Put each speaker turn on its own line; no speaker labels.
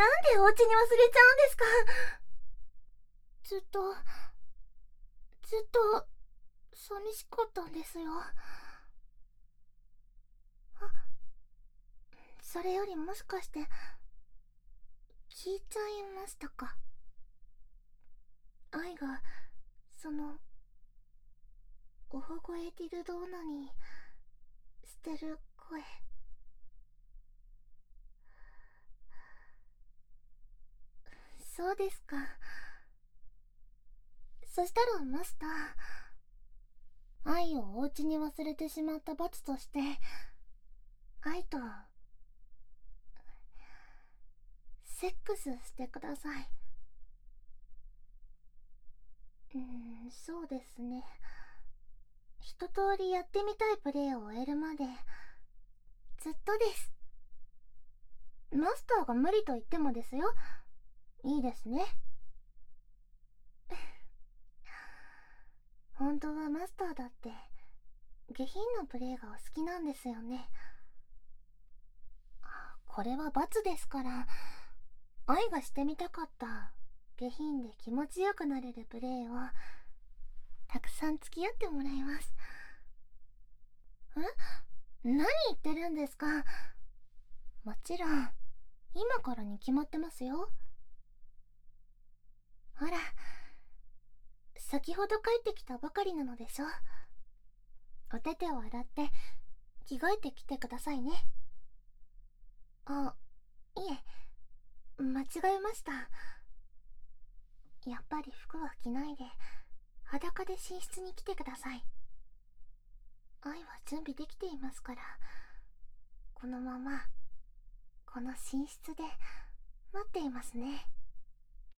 でお家に忘れちゃうんですか？ずっと寂しかったんですよ。それよりもしかして聞いちゃいましたか？愛がそのオフゴエティルドーナにしてる声。そうですか。そしたらマスター、愛をお家に忘れてしまった罰として愛とセックスしてください。そうですね。一通りやってみたいプレイを終えるまでずっとです。マスターが無理と言ってもですよ。いいですね。本当はマスターだって下品なプレイがお好きなんですよね。これは罰ですから、愛がしてみたかった下品で気持ちよくなれるプレイをたくさん付き合ってもらいます。何言ってるんですか？もちろん今からに決まってますよ。ほら、先ほど帰ってきたばかりなのでしょ。お手手を洗って着替えてきてくださいね。あ、いえ、間違えました。やっぱり服は着ないで裸で寝室に来てください。愛は準備できていますから、このままこの寝室で待っていますね。